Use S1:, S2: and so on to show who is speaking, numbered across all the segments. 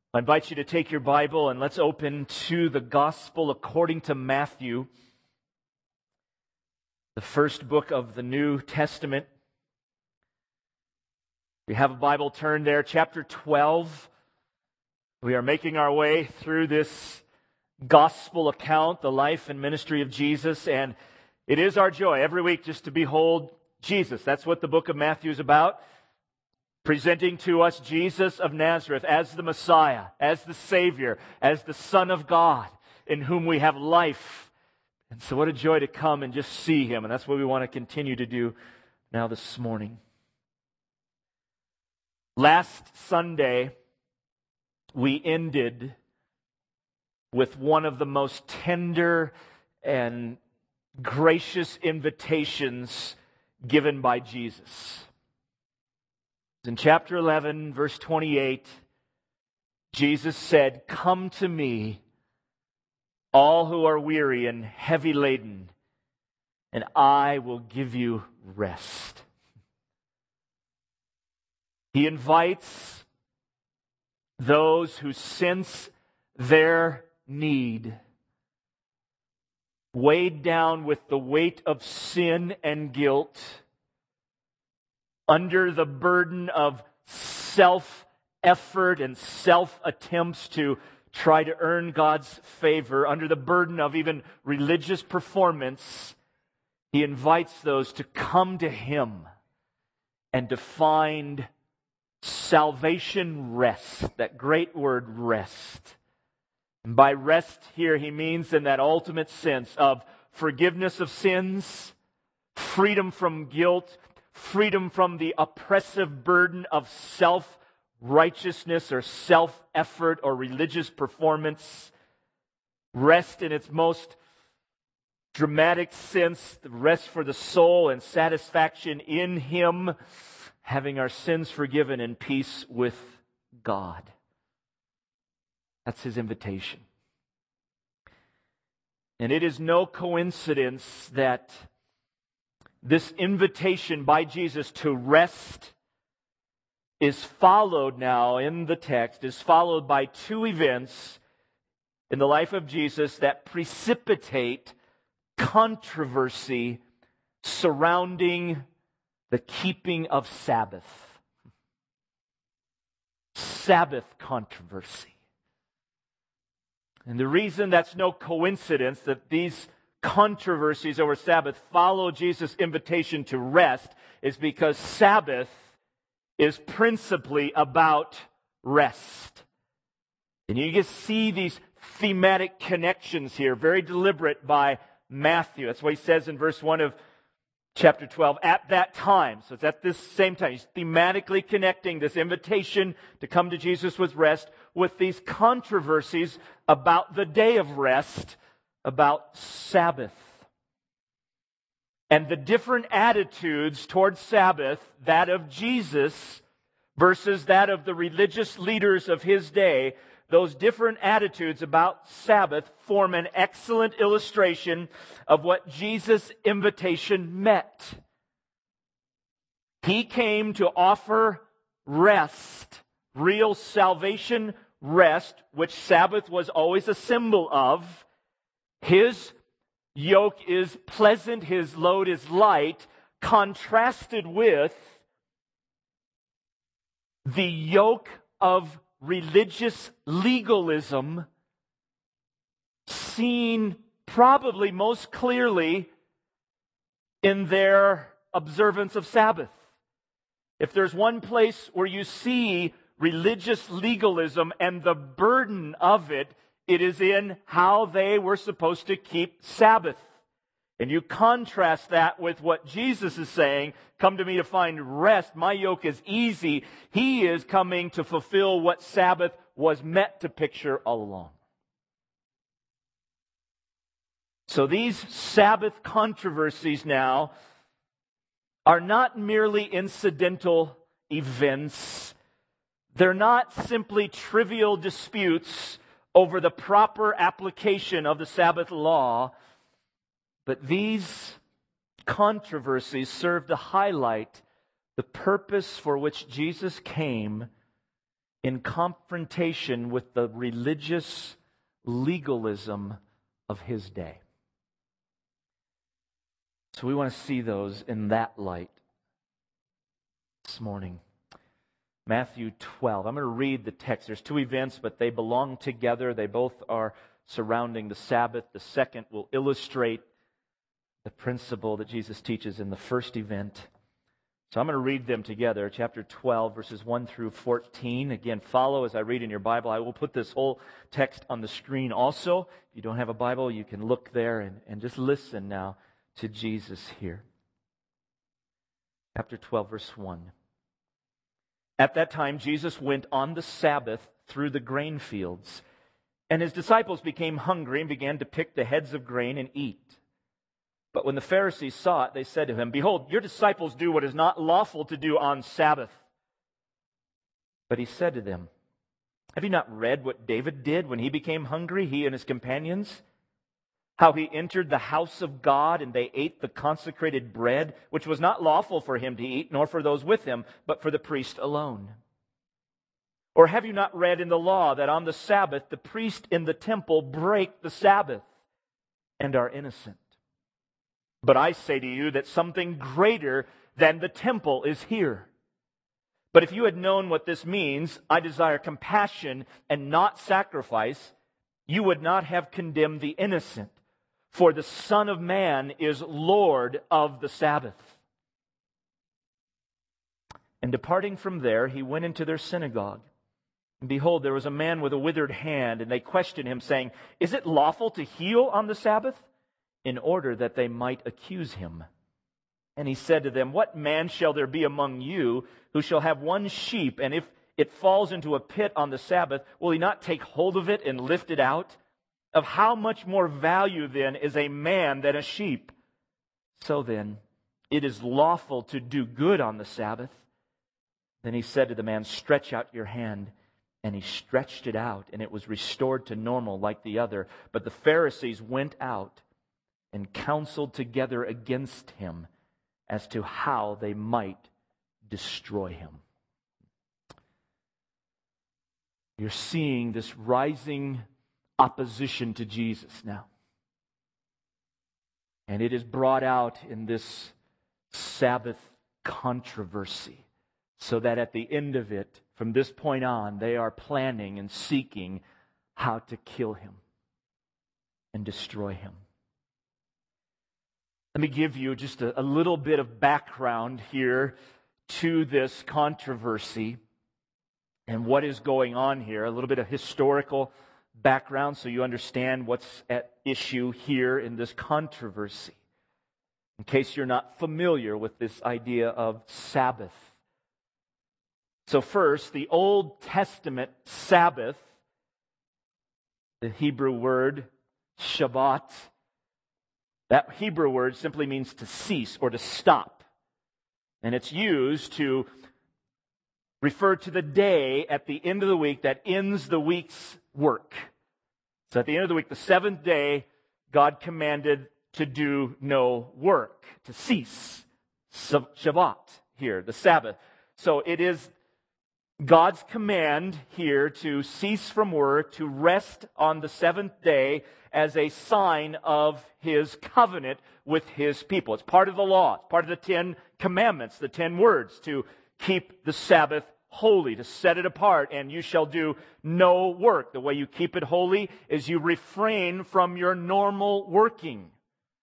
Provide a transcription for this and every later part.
S1: I invite you to take your Bible and let's open to the Gospel according to Matthew, the first book of the New Testament. We have a Bible turned there, chapter 12. We are making our way through this Gospel account, the life and ministry of Jesus, and it is our joy every week just to behold Jesus. That's what the book of Matthew is about. Presenting to us Jesus of Nazareth as the Messiah, as the Savior, as the Son of God, in whom we have life. And so what a joy to come and just see Him. And that's what we want to continue to do now this morning. Last Sunday, we ended with one of the most tender and gracious invitations given by Jesus. In chapter 11, verse 28, Jesus said, "Come to me, all who are weary and heavy laden, and I will give you rest." He invites those who sense their need, weighed down with the weight of sin and guilt, under the burden of self-effort and self-attempts to try to earn God's favor, under the burden of even religious performance, He invites those to come to Him and to find salvation rest, that great word rest. And by rest here, He means in that ultimate sense of forgiveness of sins, freedom from guilt, freedom from the oppressive burden of self-righteousness or self-effort or religious performance. Rest in its most dramatic sense, the rest for the soul and satisfaction in Him, having our sins forgiven and peace with God. That's His invitation. And it is no coincidence that this invitation by Jesus to rest is followed now in the text, is followed by two events in the life of Jesus that precipitate controversy surrounding the keeping of Sabbath. Sabbath controversy. And the reason that's no coincidence that these controversies over Sabbath follow Jesus' invitation to rest is because Sabbath is principally about rest. And you can see these thematic connections here, very deliberate by Matthew. That's what he says in verse 1 of chapter 12, at that time. So it's at this same time. He's thematically connecting this invitation to come to Jesus with rest with these controversies about the day of rest, about Sabbath. And the different attitudes towards Sabbath, that of Jesus versus that of the religious leaders of His day, those different attitudes about Sabbath form an excellent illustration of what Jesus' invitation meant. He came to offer rest, real salvation rest, which Sabbath was always a symbol of. His yoke is pleasant, His load is light, contrasted with the yoke of religious legalism seen probably most clearly in their observance of Sabbath. If there's one place where you see religious legalism and the burden of it, it is in how they were supposed to keep Sabbath. And you contrast that with what Jesus is saying, come to me to find rest. My yoke is easy. He is coming to fulfill what Sabbath was meant to picture all along. So these Sabbath controversies now are not merely incidental events. They're not simply trivial disputes over the proper application of the Sabbath law, but these controversies serve to highlight the purpose for which Jesus came in confrontation with the religious legalism of his day. So we want to see those in that light this morning. Matthew 12. I'm going to read the text. There's two events, but they belong together. They both are surrounding the Sabbath. The second will illustrate the principle that Jesus teaches in the first event. So I'm going to read them together. Chapter 12, verses 1 through 14. Again, follow as I read in your Bible. I will put this whole text on the screen also. If you don't have a Bible, you can look there and just listen now to Jesus here. Chapter 12, verse 1. At that time, Jesus went on the Sabbath through the grain fields, and his disciples became hungry and began to pick the heads of grain and eat. But when the Pharisees saw it, they said to him, "Behold, your disciples do what is not lawful to do on Sabbath." But he said to them, "Have you not read what David did when he became hungry, he and his companions? How he entered the house of God, and they ate the consecrated bread, which was not lawful for him to eat, nor for those with him, but for the priest alone. Or have you not read in the law that on the Sabbath the priest in the temple break the Sabbath and are innocent? But I say to you that something greater than the temple is here. But if you had known what this means, I desire compassion and not sacrifice, you would not have condemned the innocent. For the Son of Man is Lord of the Sabbath." And departing from there, he went into their synagogue. And behold, there was a man with a withered hand, and they questioned him, saying, "Is it lawful to heal on the Sabbath?" In order that they might accuse him. And he said to them, "What man shall there be among you who shall have one sheep, and if it falls into a pit on the Sabbath, will he not take hold of it and lift it out? Of how much more value then is a man than a sheep? So then, it is lawful to do good on the Sabbath." Then he said to the man, "Stretch out your hand." And he stretched it out, and it was restored to normal like the other. But the Pharisees went out and counseled together against him as to how they might destroy him. You're seeing this rising opposition to Jesus now. And it is brought out in this Sabbath controversy, so that at the end of it, from this point on, they are planning and seeking how to kill him and destroy him. Let me give you just a little bit of background here to this controversy and what is going on here. A little bit of historical background so you understand what's at issue here in this controversy, in case you're not familiar with this idea of Sabbath. So first, the Old Testament Sabbath, the Hebrew word Shabbat, that Hebrew word simply means to cease or to stop. And it's used to refer to the day at the end of the week that ends the week's work. So at the end of the week, the seventh day, God commanded to do no work, to cease. Shabbat here, the Sabbath. So it is God's command here to cease from work, to rest on the seventh day as a sign of His covenant with His people. It's part of the law. It's part of the 10 commandments, the 10 words, to keep the Sabbath holy, to set it apart, and you shall do no work. The way you keep it holy is you refrain from your normal working.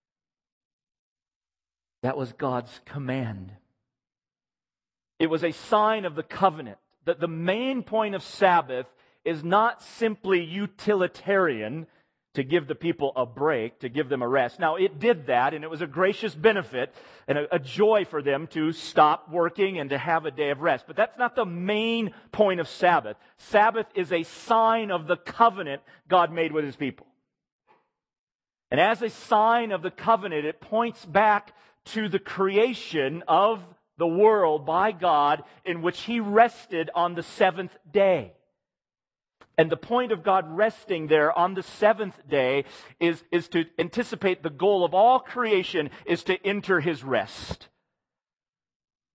S1: That was God's command. It was a sign of the covenant. That the main point of Sabbath is not simply utilitarian, to give the people a break, to give them a rest. Now, it did that, and it was a gracious benefit and a joy for them to stop working and to have a day of rest. But that's not the main point of Sabbath. Sabbath is a sign of the covenant God made with His people. And as a sign of the covenant, it points back to the creation of the world by God, in which He rested on the seventh day. And the point of God resting there on the seventh day is to anticipate the goal of all creation is to enter His rest.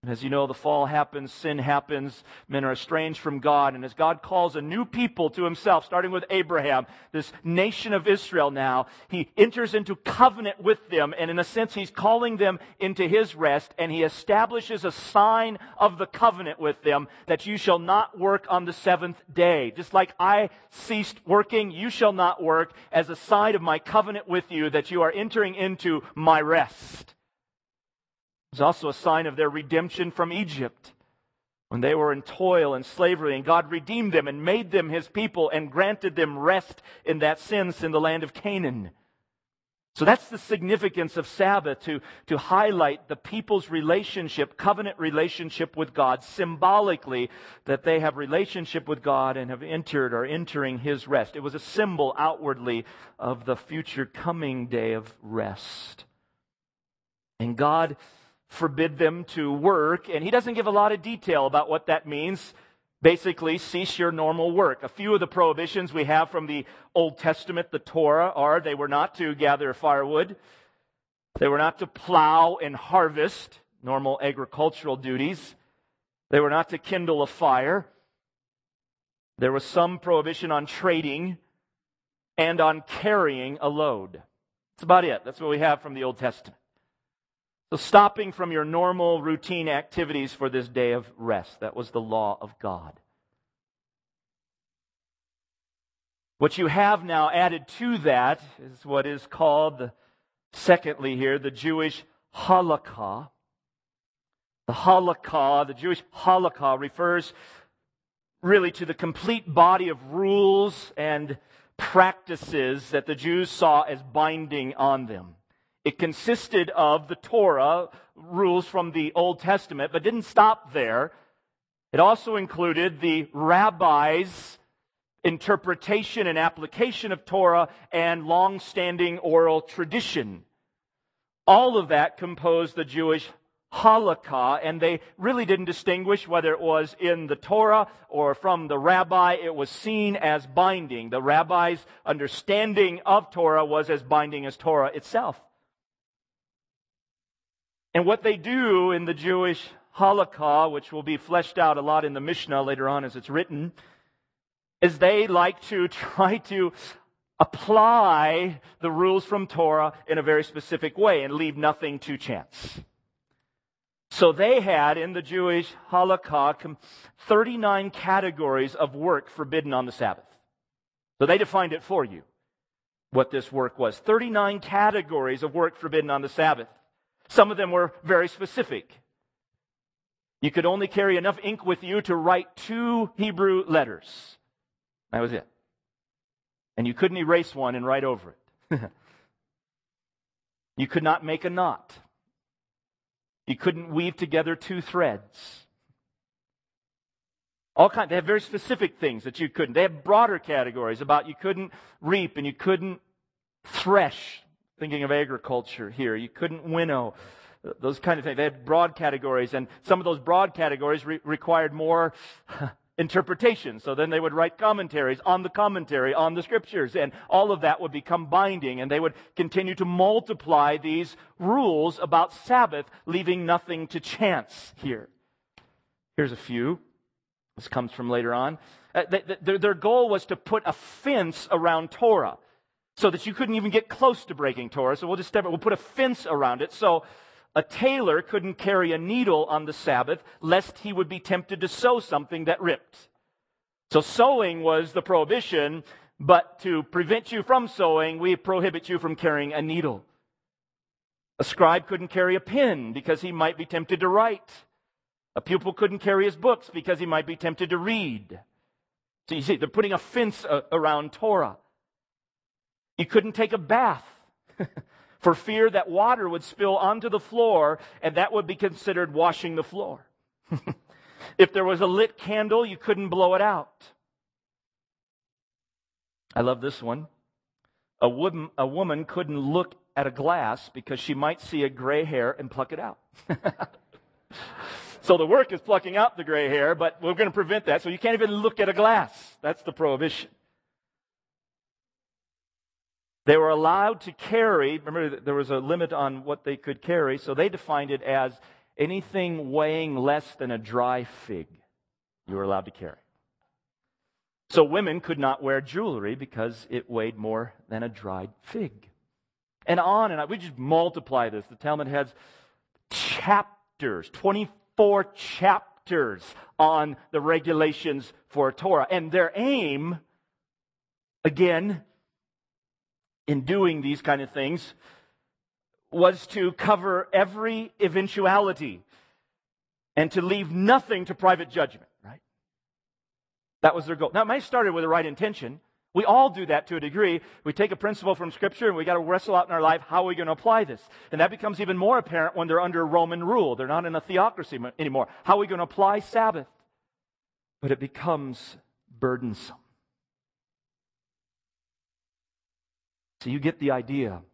S1: And as you know, the fall happens, sin happens, men are estranged from God. And as God calls a new people to himself, starting with Abraham, this nation of Israel now, he enters into covenant with them. And in a sense, he's calling them into his rest. And he establishes a sign of the covenant with them that you shall not work on the seventh day. Just like I ceased working, you shall not work, as a sign of my covenant with you that you are entering into my rest. It was also a sign of their redemption from Egypt, when they were in toil and slavery, and God redeemed them and made them his people and granted them rest in that sense in the land of Canaan. So that's the significance of Sabbath, to highlight the people's relationship, covenant relationship with God, symbolically that they have relationship with God and have entered or entering his rest. It was a symbol outwardly of the future coming day of rest. And God forbid them to work, and he doesn't give a lot of detail about what that means. Basically, cease your normal work. A few of the prohibitions we have from the Old Testament, the Torah, are they were not to gather firewood, they were not to plow and harvest, normal agricultural duties, they were not to kindle a fire, there was some prohibition on trading and on carrying a load. That's about it. That's what we have from the Old Testament. So stopping from your normal routine activities for this day of rest. That was the law of God. What you have now added to that is what is called, secondly here, the Jewish halakha. The halakha, the Jewish halakha, refers really to the complete body of rules and practices that the Jews saw as binding on them. It consisted of the Torah, rules from the Old Testament, but didn't stop there. It also included the rabbis' interpretation and application of Torah and long-standing oral tradition. All of that composed the Jewish halakha, and they really didn't distinguish whether it was in the Torah or from the rabbi. It was seen as binding. The rabbi's understanding of Torah was as binding as Torah itself. And what they do in the Jewish halakha, which will be fleshed out a lot in the Mishnah later on as it's written, is they like to try to apply the rules from Torah in a very specific way and leave nothing to chance. So they had in the Jewish halakha 39 categories of work forbidden on the Sabbath. So they defined it for you, what this work was. 39 categories of work forbidden on the Sabbath. Some of them were very specific. You could only carry enough ink with you to write 2 Hebrew letters. That was it. And you couldn't erase one and write over it. You could not make a knot. You couldn't weave together 2 threads. They have very specific things that you couldn't. They have broader categories about you couldn't reap and you couldn't thresh. Thinking of agriculture here. You couldn't winnow. Those kind of things. They had broad categories, and some of those broad categories required more interpretation. So then they would write commentaries on the Scriptures, and all of that would become binding, and they would continue to multiply these rules about Sabbath, leaving nothing to chance here. Here's a few. This comes from later on. Their goal was to put a fence around Torah, so that you couldn't even get close to breaking Torah. So we'll put a fence around it. So a tailor couldn't carry a needle on the Sabbath, lest he would be tempted to sew something that ripped. So sewing was the prohibition, but to prevent you from sewing, we prohibit you from carrying a needle. A scribe couldn't carry a pen because he might be tempted to write. A pupil couldn't carry his books because he might be tempted to read. So you see, they're putting a fence around Torah. You couldn't take a bath for fear that water would spill onto the floor, and that would be considered washing the floor. If there was a lit candle, you couldn't blow it out. I love this one. A woman couldn't look at a glass because she might see a gray hair and pluck it out. So the work is plucking out the gray hair, but we're going to prevent that. So you can't even look at a glass. That's the prohibition. They were allowed to carry, remember there was a limit on what they could carry, so they defined it as anything weighing less than a dry fig, you were allowed to carry. So women could not wear jewelry because it weighed more than a dried fig. And on. We just multiply this. The Talmud has chapters, 24 chapters on the regulations for Torah. And their aim, again, in doing these kind of things, was to cover every eventuality and to leave nothing to private judgment, right? That was their goal. Now, it might have started with the right intention. We all do that to a degree. We take a principle from Scripture and we got to wrestle out in our life, how are we going to apply this? And that becomes even more apparent when they're under Roman rule. They're not in a theocracy anymore. How are we going to apply Sabbath? But it becomes burdensome. So you get the idea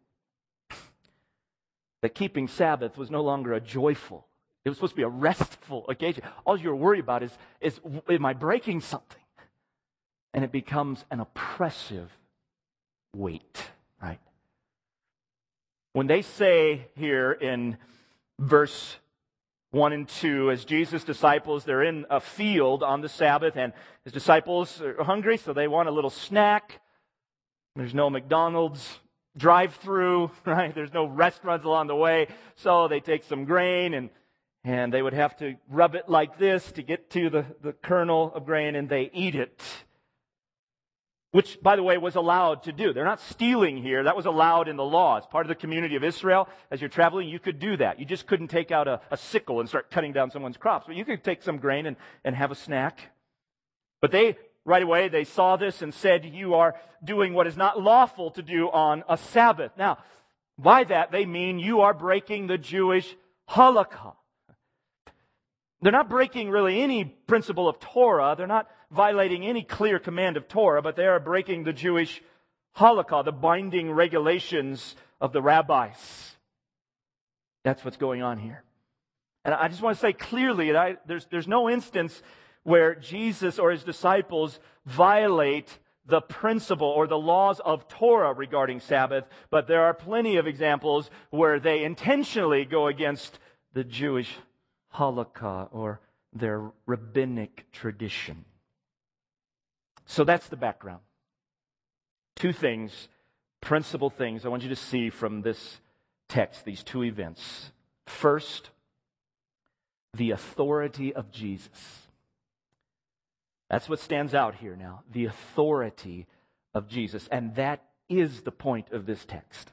S1: that keeping Sabbath was no longer a joyful, it was supposed to be a restful occasion. All you're worried about is am I breaking something? And it becomes an oppressive weight, right? When they say here in verse 1 and 2, as Jesus' disciples, they're in a field on the Sabbath, and his disciples are hungry, so they want a little snack. There's no McDonald's drive-through, right? There's no restaurants along the way, so they take some grain and they would have to rub it like this to get to the kernel of grain, and they eat it. Which, by the way, was allowed to do. They're not stealing here. That was allowed in the law. As part of the community of Israel, as you're traveling, you could do that. You just couldn't take out a sickle and start cutting down someone's crops. But you could take some grain and have a snack. But right away, they saw this and said, you are doing what is not lawful to do on a Sabbath. Now, by that, they mean you are breaking the Jewish halakha. They're not breaking really any principle of Torah. They're not violating any clear command of Torah, but they are breaking the Jewish halakha, the binding regulations of the rabbis. That's what's going on here. And I just want to say clearly that there's no instance where Jesus or his disciples violate the principle or the laws of Torah regarding Sabbath, but there are plenty of examples where they intentionally go against the Jewish halakha or their rabbinic tradition. So that's the background. Two things, principal things I want you to see from this text, these two events. First, the authority of Jesus. That's what stands out here now, the authority of Jesus. And that is the point of this text.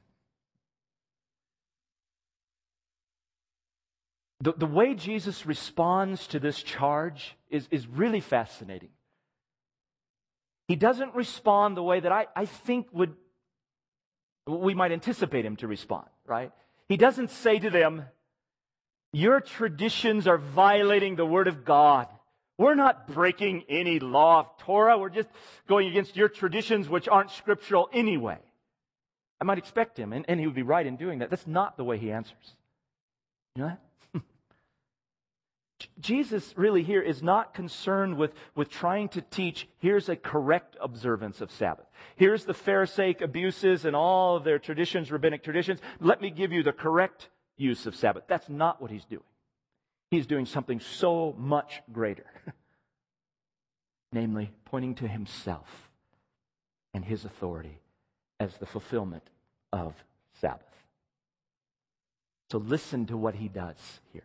S1: The way Jesus responds to this charge is really fascinating. He doesn't respond the way that I think we might anticipate him to respond, right? He doesn't say to them, your traditions are violating the Word of God. We're not breaking any law of Torah. We're just going against your traditions, which aren't scriptural anyway. I might expect him, and he would be right in doing that. That's not the way he answers. You know that? Jesus really here is not concerned with trying to teach, here's a correct observance of Sabbath. Here's the Pharisaic abuses and all of their traditions, rabbinic traditions. Let me give you the correct use of Sabbath. That's not what he's doing. He's doing something so much greater. Namely, pointing to himself and his authority as the fulfillment of Sabbath. So listen to what he does here.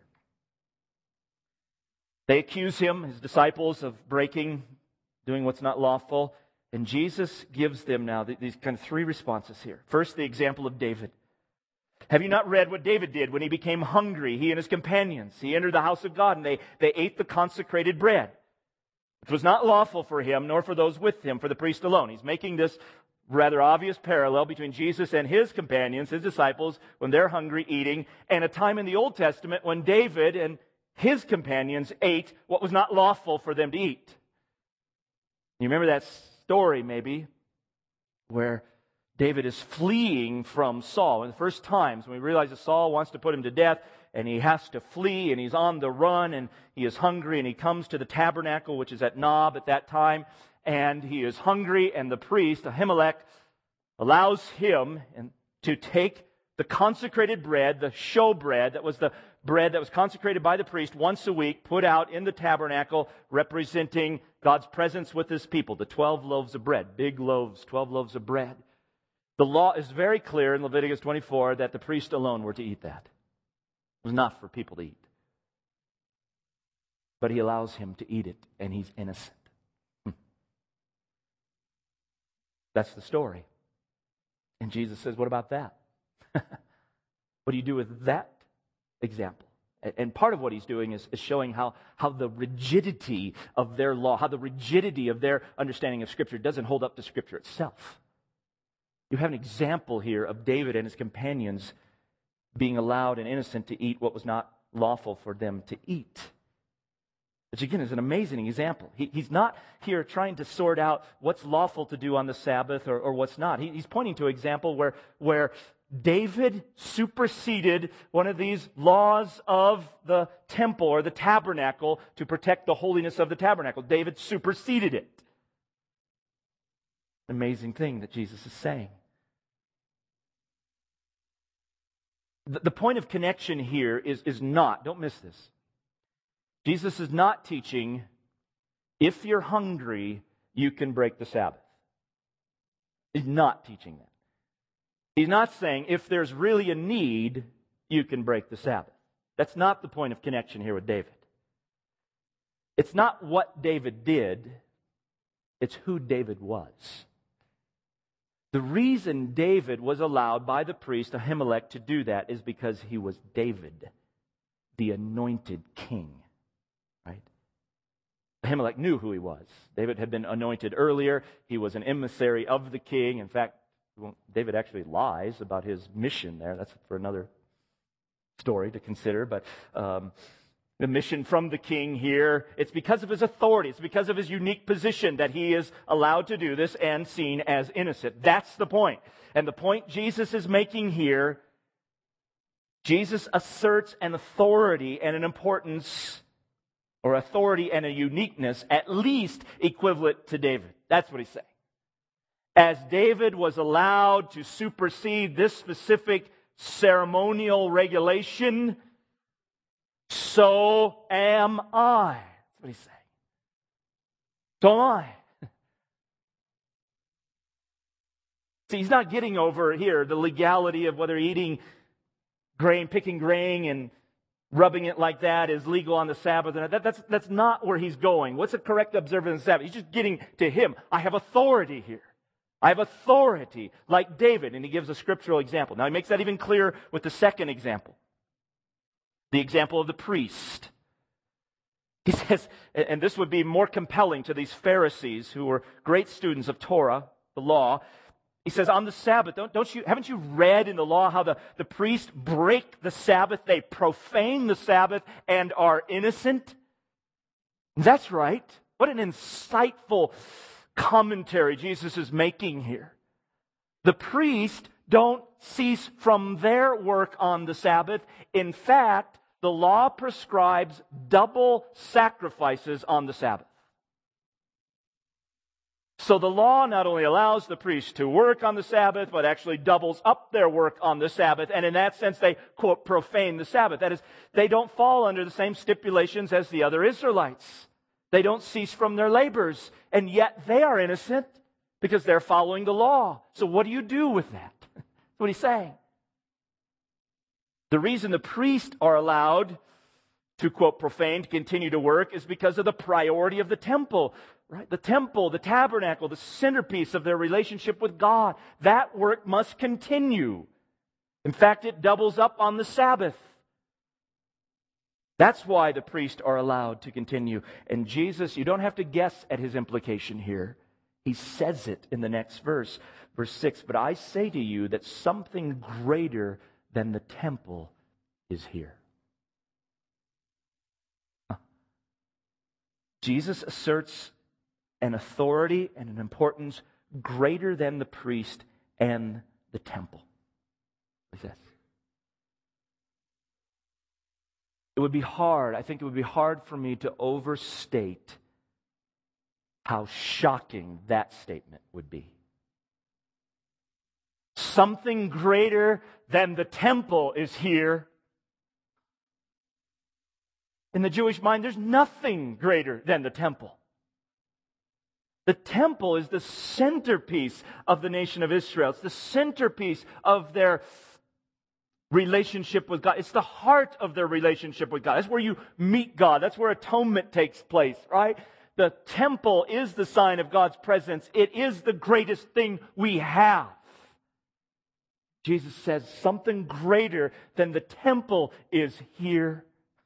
S1: They accuse him, his disciples, of doing what's not lawful. And Jesus gives them now these kind of three responses here. First, the example of David. Have you not read what David did when he became hungry, he and his companions? He entered the house of God and they ate the consecrated bread. It was not lawful for him, nor for those with him, for the priest alone. He's making this rather obvious parallel between Jesus and his companions, his disciples, when they're hungry, eating, and a time in the Old Testament when David and his companions ate what was not lawful for them to eat. You remember that story, maybe, where David is fleeing from Saul. In the first times, when we realize that Saul wants to put him to death, and he has to flee, and he's on the run, and he is hungry, and he comes to the tabernacle, which is at Nob at that time, and he is hungry, and the priest, Ahimelech, allows him to take the consecrated bread, the showbread, that was the bread that was consecrated by the priest once a week, put out in the tabernacle, representing God's presence with His people. The 12 loaves of bread, big loaves, 12 loaves of bread. The law is very clear in Leviticus 24 that the priest alone were to eat that. It was not for people to eat. But He allows him to eat it, and he's innocent. That's the story. And Jesus says, what about that? What do you do with that example? And part of what He's doing is showing how the rigidity of their law, how the rigidity of their understanding of Scripture doesn't hold up to Scripture itself. You have an example here of David and his companions being allowed and innocent to eat what was not lawful for them to eat. Which again is an amazing example. He's not here trying to sort out what's lawful to do on the Sabbath or what's not. He's pointing to an example where David superseded one of these laws of the temple or the tabernacle to protect the holiness of the tabernacle. David superseded it. Amazing thing that Jesus is saying. The point of connection here is not, don't miss this. Jesus is not teaching, if you're hungry, you can break the Sabbath. He's not teaching that. He's not saying, if there's really a need, you can break the Sabbath. That's not the point of connection here with David. It's not what David did, it's who David was. The reason David was allowed by the priest Ahimelech to do that is because he was David, the anointed king. Right? Ahimelech knew who he was. David had been anointed earlier. He was an emissary of the king. In fact, David actually lies about his mission there. That's for another story to consider. But the mission from the king here, it's because of his authority. It's because of his unique position that he is allowed to do this and seen as innocent. That's the point. And the point Jesus is making here, Jesus asserts an authority and an importance, or authority and a uniqueness, at least equivalent to David. That's what he's saying. As David was allowed to supersede this specific ceremonial regulation, so am I. That's what he's saying. So am I. See, he's not getting over here the legality of whether eating grain, picking grain, and rubbing it like that is legal on the Sabbath. That's not where he's going. What's a correct observance of the Sabbath? He's just getting to him. I have authority here. I have authority like David. And he gives a scriptural example. Now he makes that even clearer with the second example. The example of the priest. He says, and this would be more compelling to these Pharisees who were great students of Torah, the law. He says, on the Sabbath, haven't you read in the law how the priests break the Sabbath? They profane the Sabbath and are innocent? That's right. What an insightful commentary Jesus is making here. The priests don't cease from their work on the Sabbath. In fact, the law prescribes double sacrifices on the Sabbath. So the law not only allows the priest to work on the Sabbath, but actually doubles up their work on the Sabbath. And in that sense, they, quote, profane the Sabbath. That is, they don't fall under the same stipulations as the other Israelites. They don't cease from their labors. And yet they are innocent because they're following the law. So what do you do with that? That's what he's saying. The reason the priests are allowed to, quote, profane, to continue to work is because of the priority of the temple. Right? The temple, the tabernacle, the centerpiece of their relationship with God. That work must continue. In fact, it doubles up on the Sabbath. That's why the priests are allowed to continue. And Jesus, you don't have to guess at his implication here. He says it in the next verse, verse 6. But I say to you that something greater than the temple is here. Jesus asserts an authority and an importance greater than the priest and the temple. What is this? I think it would be hard for me to overstate how shocking that statement would be. something greater than the temple is here. In the Jewish mind, there's nothing greater than the temple. The temple is the centerpiece of the nation of Israel. It's the centerpiece of their relationship with God. It's the heart of their relationship with God. That's where you meet God. That's where atonement takes place, right? The temple is the sign of God's presence. It is the greatest thing we have. Jesus says something greater than the temple is here.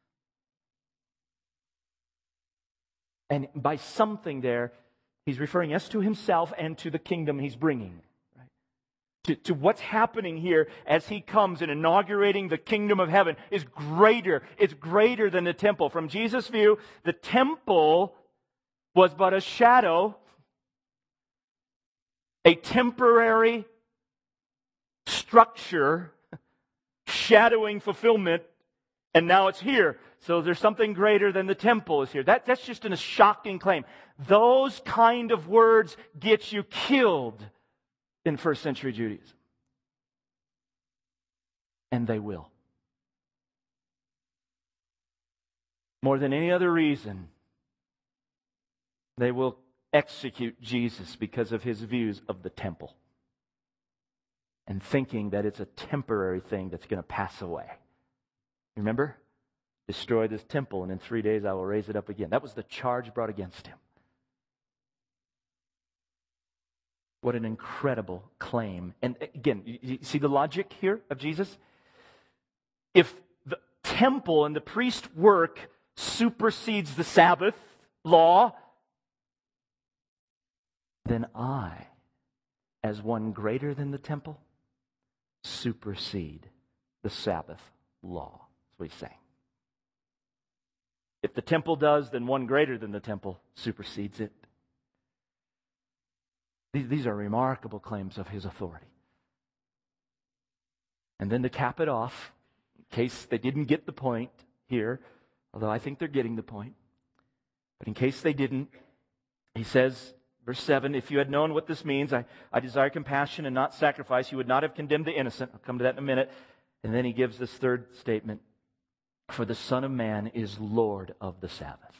S1: And by something there, he's referring yes to himself and to the kingdom he's bringing. Right? To what's happening here as he comes and inaugurating the kingdom of heaven is greater. It's greater than the temple. From Jesus' view, the temple was but a shadow, a temporary structure shadowing fulfillment, and now it's here. So there's something greater than the temple is here. That's just a shocking claim. Those kind of words get you killed in first century Judaism. And they will. More than any other reason, they will execute Jesus because of his views of the temple. And thinking that it's a temporary thing that's going to pass away. Remember? Destroy this temple, and in 3 days I will raise it up again. That was the charge brought against him. What an incredible claim. And again, you see the logic here of Jesus? If the temple and the priest work supersedes the Sabbath law, then I, as one greater than the temple, supersede the Sabbath law. That's what he's saying. If the temple does, then one greater than the temple supersedes it. These are remarkable claims of his authority. And then to cap it off, in case they didn't get the point here, although I think they're getting the point, but in case they didn't, he says, verse 7, if you had known what this means, I desire compassion and not sacrifice, you would not have condemned the innocent. I'll come to that in a minute. And then he gives this third statement. For the Son of Man is Lord of the Sabbath.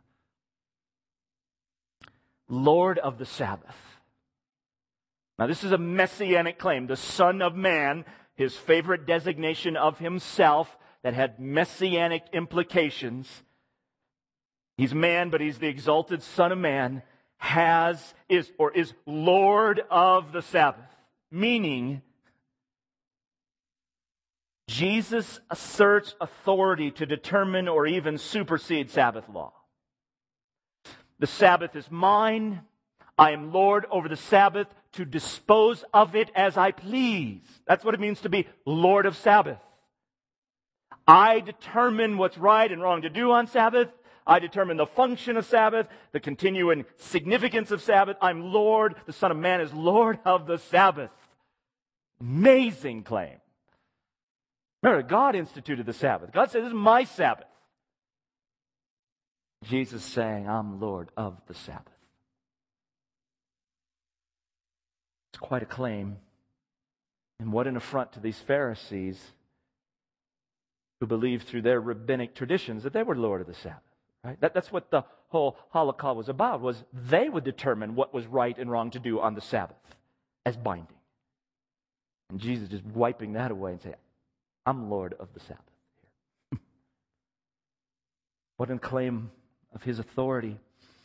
S1: Lord of the Sabbath. Now this is a messianic claim. The Son of Man, his favorite designation of himself that had messianic implications. He's man, but he's the exalted Son of Man. Is Lord of the Sabbath. Meaning, Jesus asserts authority to determine or even supersede Sabbath law. The Sabbath is mine. I am Lord over the Sabbath to dispose of it as I please. That's what it means to be Lord of Sabbath. I determine what's right and wrong to do on Sabbath. I determine the function of Sabbath, the continuing significance of Sabbath. I'm Lord. The Son of Man is Lord of the Sabbath. Amazing claim. Remember, God instituted the Sabbath. God said, this is my Sabbath. Jesus saying, I'm Lord of the Sabbath. It's quite a claim. And what an affront to these Pharisees who believed through their rabbinic traditions that they were Lord of the Sabbath. Right? That's what the whole Holocaust was about, was they would determine what was right and wrong to do on the Sabbath as binding. And Jesus just wiping that away and saying, I'm Lord of the Sabbath. What a claim of his authority.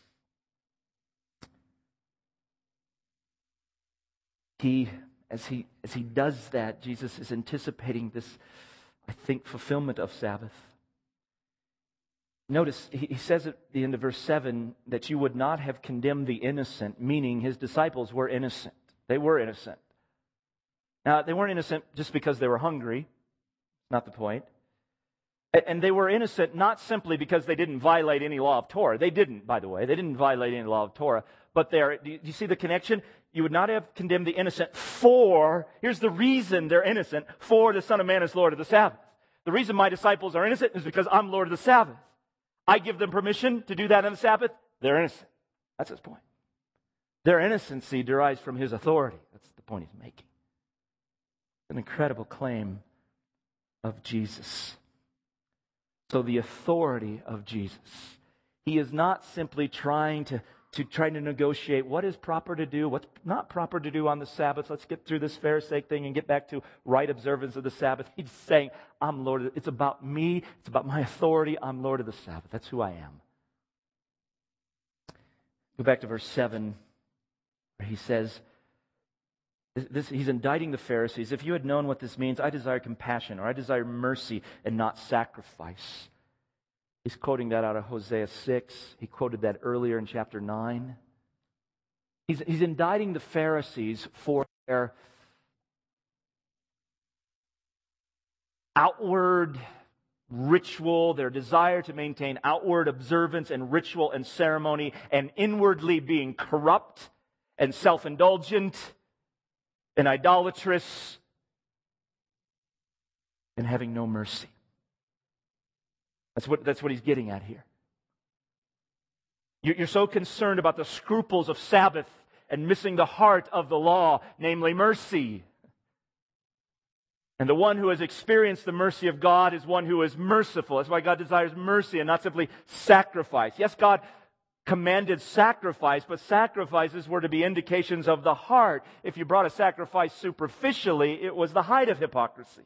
S1: As he does that, Jesus is anticipating this, I think, fulfillment of Sabbath. Notice, he says at the end of verse 7 that you would not have condemned the innocent, meaning his disciples were innocent. They were innocent. Now, they weren't innocent just because they were hungry. Not the point. And they were innocent not simply because they didn't violate any law of Torah. They didn't, by the way. They didn't violate any law of Torah. But do you see the connection? You would not have condemned the innocent here's the reason they're innocent, for the Son of Man is Lord of the Sabbath. The reason my disciples are innocent is because I'm Lord of the Sabbath. I give them permission to do that on the Sabbath. They're innocent. That's his point. Their innocency derives from his authority. That's the point he's making. An incredible claim of Jesus. So the authority of Jesus. He is not simply trying to negotiate what is proper to do, what's not proper to do on the Sabbath. Let's get through this Pharisaic thing and get back to right observance of the Sabbath. He's saying, I'm Lord. It's about me. It's about my authority. I'm Lord of the Sabbath. That's who I am. Go back to verse 7, where he says, he's indicting the Pharisees. If you had known what this means, I desire compassion, or I desire mercy and not sacrifice. He's quoting that out of Hosea 6. He quoted that earlier in chapter 9. He's indicting the Pharisees for their outward ritual, their desire to maintain outward observance and ritual and ceremony, and inwardly being corrupt and self-indulgent and idolatrous and having no mercy. That's what he's getting at here. You're so concerned about the scruples of Sabbath and missing the heart of the law, namely mercy. And the one who has experienced the mercy of God is one who is merciful. That's why God desires mercy and not simply sacrifice. Yes, God commanded sacrifice, but sacrifices were to be indications of the heart. If you brought a sacrifice superficially, it was the height of hypocrisy.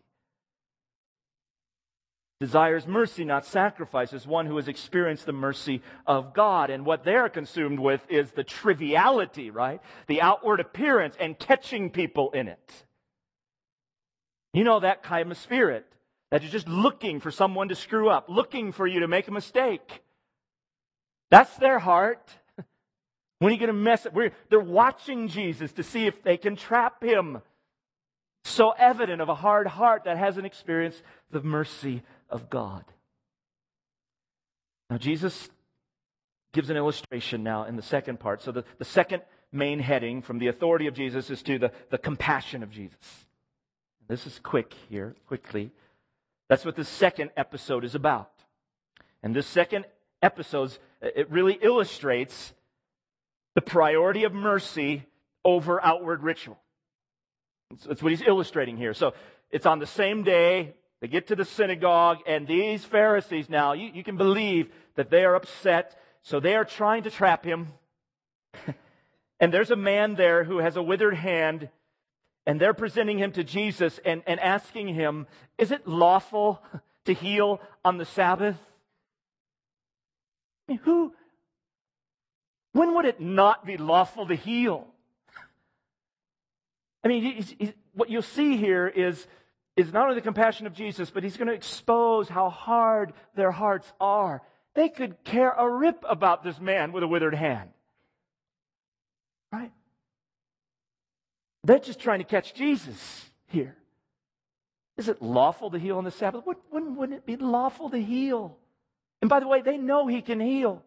S1: Desires mercy, not sacrifice, is one who has experienced the mercy of God. And what they're consumed with is the triviality, right? The outward appearance and catching people in it. You know that kind of spirit, that you're just looking for someone to screw up, looking for you to make a mistake. That's their heart. When are you going to mess up? They're watching Jesus to see if they can trap him. So evident of a hard heart that hasn't experienced the mercy of God. Now Jesus gives an illustration now in the second part. So the second main heading from the authority of Jesus is to the compassion of Jesus. This is quickly. That's what the second episode is about. And this second episode, it really illustrates the priority of mercy over outward ritual. That's what he's illustrating here. So it's on the same day, they get to the synagogue, and these Pharisees now, you can believe that they are upset, so they are trying to trap him. And there's a man there who has a withered hand, and they're presenting him to Jesus and asking him, is it lawful to heal on the Sabbath? I mean, when would it not be lawful to heal? I mean, what you'll see here is not only the compassion of Jesus, but he's going to expose how hard their hearts are. They could care a rip about this man with a withered hand. Right? They're just trying to catch Jesus here. Is it lawful to heal on the Sabbath? When wouldn't it be lawful to heal? And by the way, they know he can heal.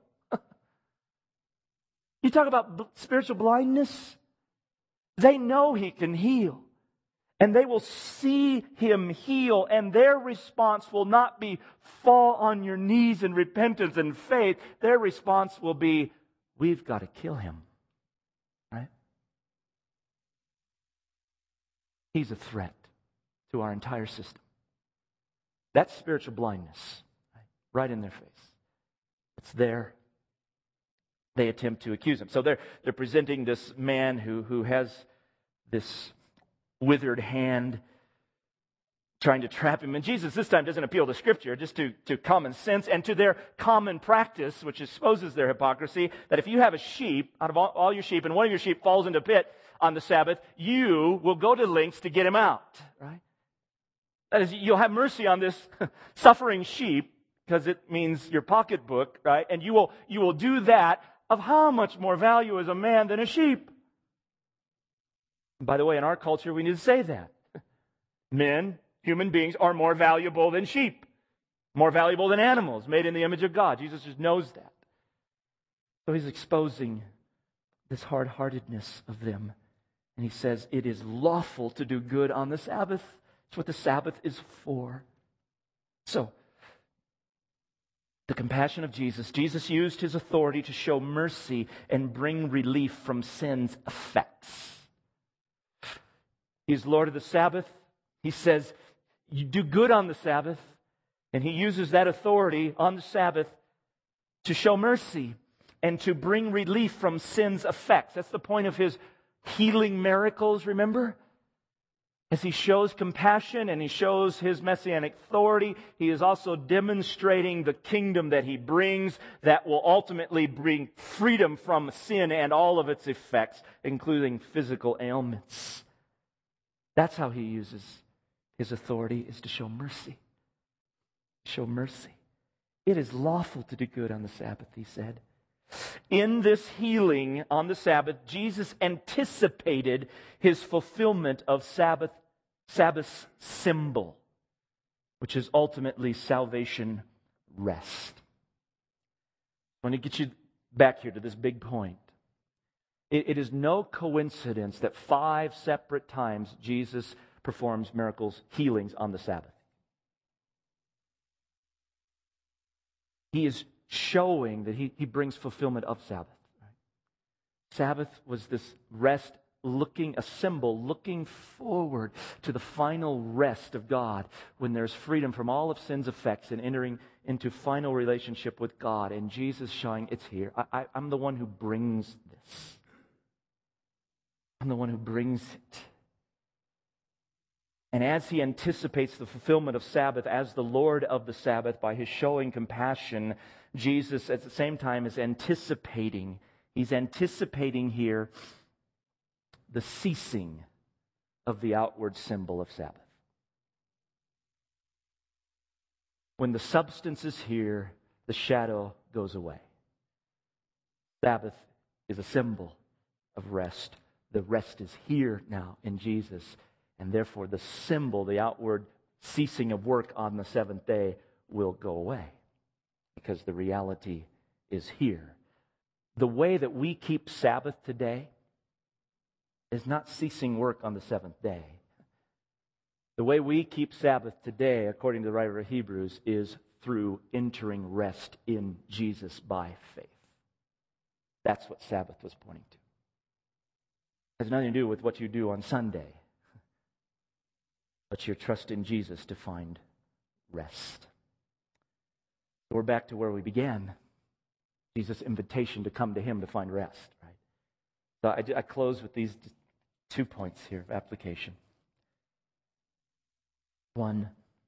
S1: You talk about spiritual blindness. They know he can heal. And they will see him heal. And their response will not be fall on your knees in repentance and faith. Their response will be, we've got to kill him. Right? He's a threat to our entire system. That's spiritual blindness. Right in their face. It's there. They attempt to accuse him. So they're presenting this man who has this withered hand, trying to trap him. And Jesus this time doesn't appeal to Scripture, just to common sense and to their common practice, which exposes their hypocrisy, that if you have a sheep, out of all your sheep, and one of your sheep falls into a pit on the Sabbath, you will go to lengths to get him out. Right? That is, you'll have mercy on this suffering sheep, because it means your pocketbook, right? And you will do that. Of how much more value is a man than a sheep? And by the way, in our culture, we need to say that. Men, human beings, are more valuable than sheep. More valuable than animals made in the image of God. Jesus just knows that. So he's exposing this hard-heartedness of them. And he says, it is lawful to do good on the Sabbath. That's what the Sabbath is for. So, the compassion of Jesus. Jesus used his authority to show mercy and bring relief from sin's effects. He's Lord of the Sabbath. He says, you do good on the Sabbath, and He uses that authority on the Sabbath to show mercy and to bring relief from sin's effects. That's the point of His healing miracles, remember? As He shows compassion and He shows His messianic authority, He is also demonstrating the kingdom that He brings that will ultimately bring freedom from sin and all of its effects, including physical ailments. That's how He uses His authority, is to show mercy. Show mercy. It is lawful to do good on the Sabbath, He said. In this healing on the Sabbath, Jesus anticipated His fulfillment of Sabbath's symbol, which is ultimately salvation rest. I want to get you back here to this big point. It is no coincidence that 5 separate times Jesus performs miracles, healings on the Sabbath. He is showing that He brings fulfillment of Sabbath. Sabbath was this rest, a symbol looking forward to the final rest of God when there's freedom from all of sin's effects and entering into final relationship with God. And Jesus showing it's here. I'm the one who brings this. I'm the one who brings it. And as He anticipates the fulfillment of Sabbath as the Lord of the Sabbath by His showing compassion, Jesus at the same time is anticipating. He's anticipating here the ceasing of the outward symbol of Sabbath. When the substance is here, the shadow goes away. Sabbath is a symbol of rest. The rest is here now in Jesus. And therefore the symbol, the outward ceasing of work on the seventh day will go away. Because the reality is here. The way that we keep Sabbath today is not ceasing work on the seventh day. The way we keep Sabbath today, according to the writer of Hebrews, is through entering rest in Jesus by faith. That's what Sabbath was pointing to. It has nothing to do with what you do on Sunday, but your trust in Jesus to find rest. We're back to where we began. Jesus' invitation to come to Him to find rest. Right? So I close with these 2 points here of application. 1,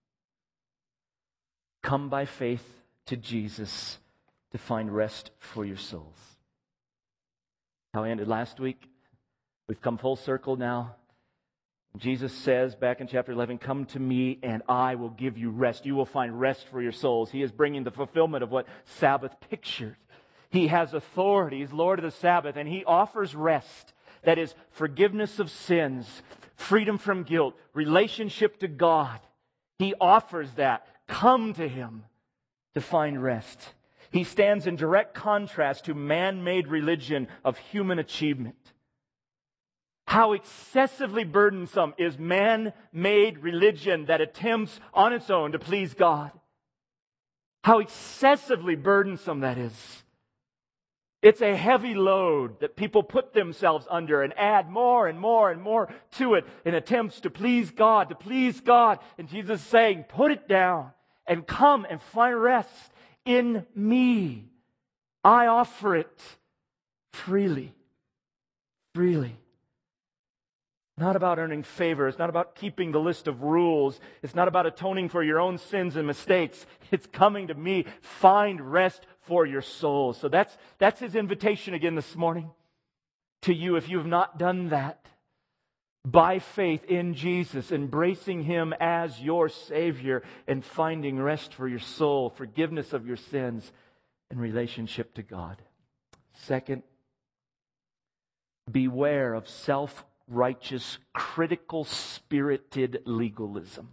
S1: come by faith to Jesus to find rest for your souls. How I ended last week. We've come full circle now. Jesus says back in chapter 11, come to me and I will give you rest. You will find rest for your souls. He is bringing the fulfillment of what Sabbath pictured. He has authority. He's Lord of the Sabbath, and He offers rest. That is forgiveness of sins, freedom from guilt, relationship to God. He offers that. Come to Him to find rest. He stands in direct contrast to man-made religion of human achievement. How excessively burdensome is man-made religion that attempts on its own to please God. How excessively burdensome that is. It's a heavy load that people put themselves under and add more and more and more to it in attempts to please God, And Jesus is saying, put it down and come and find rest in me. I offer it freely. Freely. Not about earning favor. It's not about keeping the list of rules. It's not about atoning for your own sins and mistakes. It's coming to me. Find rest for your souls. So that's His invitation again this morning to you if you have not done that. By faith in Jesus, embracing Him as your Savior and finding rest for your soul, forgiveness of your sins, and relationship to God. Second, beware of self-righteous, critical, spirited legalism.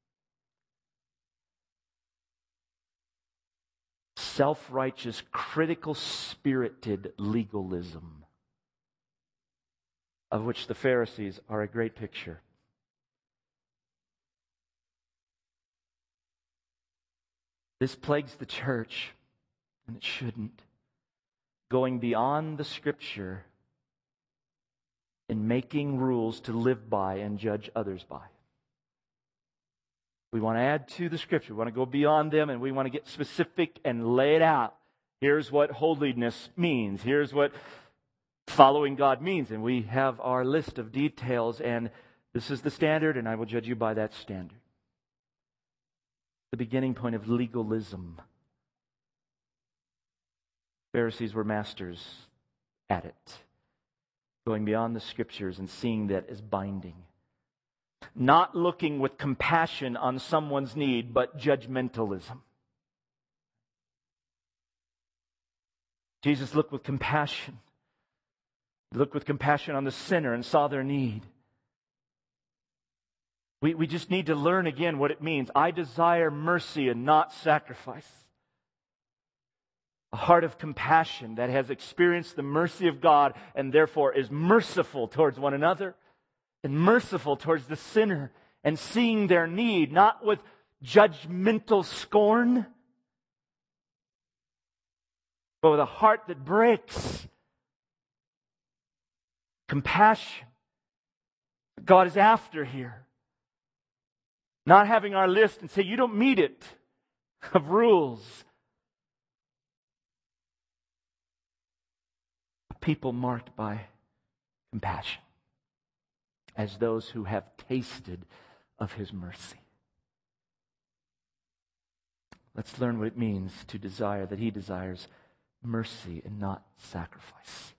S1: Self-righteous, critical, spirited legalism, of which the Pharisees are a great picture. This plagues the church, and it shouldn't. Going beyond the Scripture in making rules to live by and judge others by. We want to add to the Scripture. We want to go beyond them, and we want to get specific and lay it out. Here's what holiness means. Here's what following God means. And we have our list of details, and this is the standard, and I will judge you by that standard. The beginning point of legalism. Pharisees were masters at it, going beyond the Scriptures and seeing that as binding. Not looking with compassion on someone's need, but judgmentalism. Jesus looked with compassion. He looked with compassion on the sinner and saw their need. We just need to learn again what it means. I desire mercy and not sacrifice. A heart of compassion that has experienced the mercy of God and therefore is merciful towards one another and merciful towards the sinner and seeing their need, not with judgmental scorn, but with a heart that breaks. Compassion. God is after here. Not having our list and say, you don't meet it, of rules. A people marked by compassion as those who have tasted of His mercy. Let's learn what it means to desire, that He desires mercy and not sacrifice.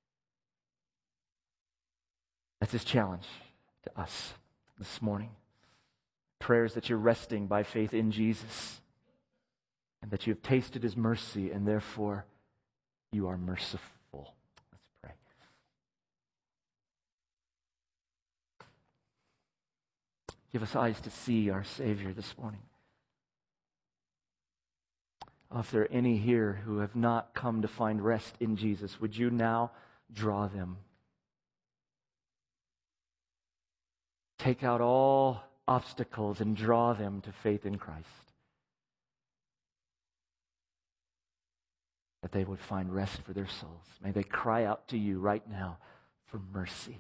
S1: That's His challenge to us this morning. Prayers that you're resting by faith in Jesus and that you have tasted His mercy and therefore you are merciful. Let's pray. Give us eyes to see our Savior this morning. If there are any here who have not come to find rest in Jesus, would you now draw them? Take out all obstacles and draw them to faith in Christ. That they would find rest for their souls. May they cry out to you right now for mercy.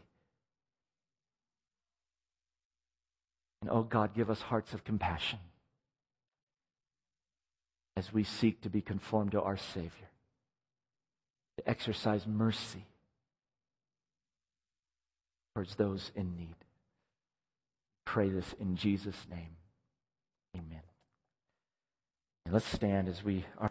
S1: And oh God, give us hearts of compassion as we seek to be conformed to our Savior, to exercise mercy towards those in need. Pray this in Jesus' name. Amen. And let's stand as we are